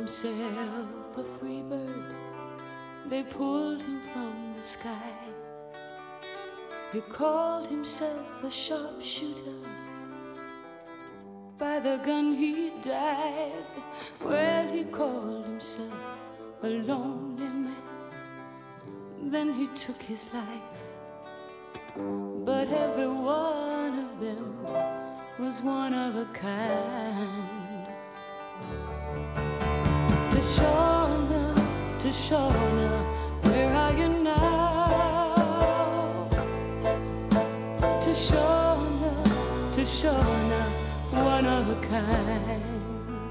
himself a free bird. They pulled him from the sky. He called himself a sharpshooter. By the gun he died. Well, he called himself a lonely man. Then he took his life. But every one of them was one of a kind. Tashana, where are you now? Tashana, one of a kind.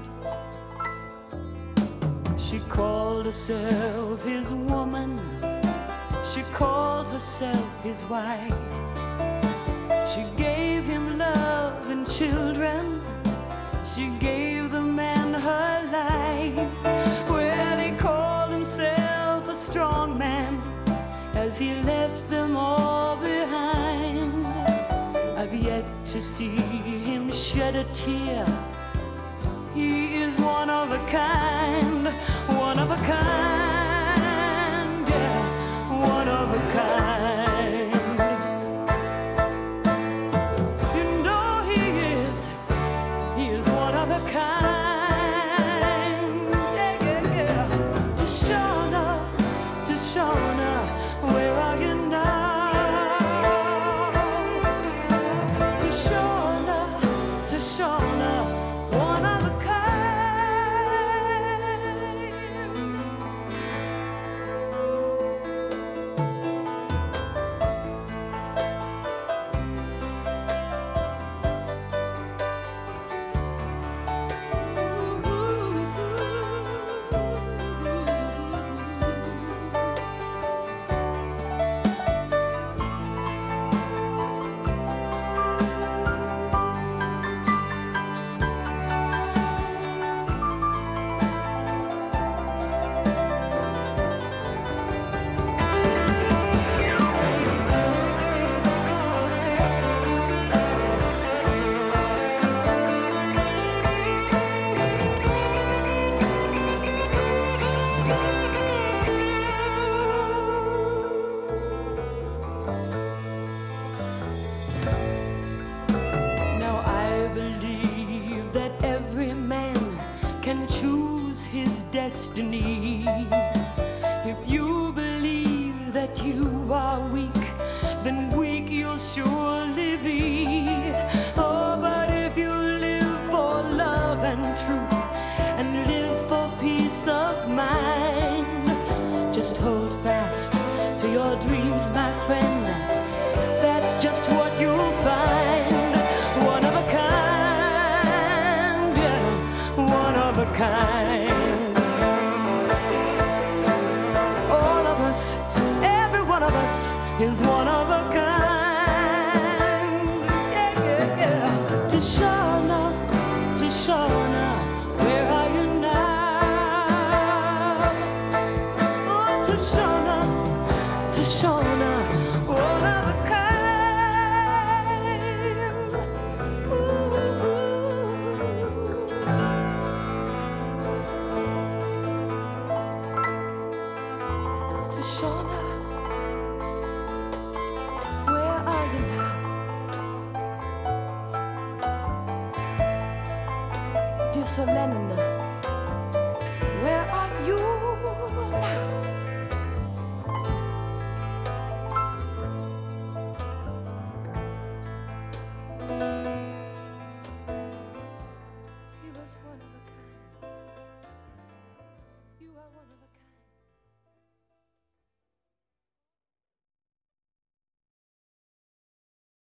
She called herself his woman. She called herself his wife. She gave him love and children. She gave the man her life. Well, he called himself a strong man as he left them all behind. I've yet to see him shed a tear. He is one of a kind, one of a kind, yeah, one of a kind. You know he is one of a kind, yeah, yeah, yeah. Tashana, where are you now? Tashana, one of a kind. Destiny. If you believe that you are weak, then weak you'll surely be. Oh, but if you live for love and truth and live for peace of mind, just hold fast to your dreams, my friend. That's just what you'll find. One of a kind, yeah, one of a kind. Is one of a kind, yeah, yeah, yeah. Tashana, where are you now? Oh, Tashana, one of a kind. Ooh. Tashana. Dear Sir Lennon,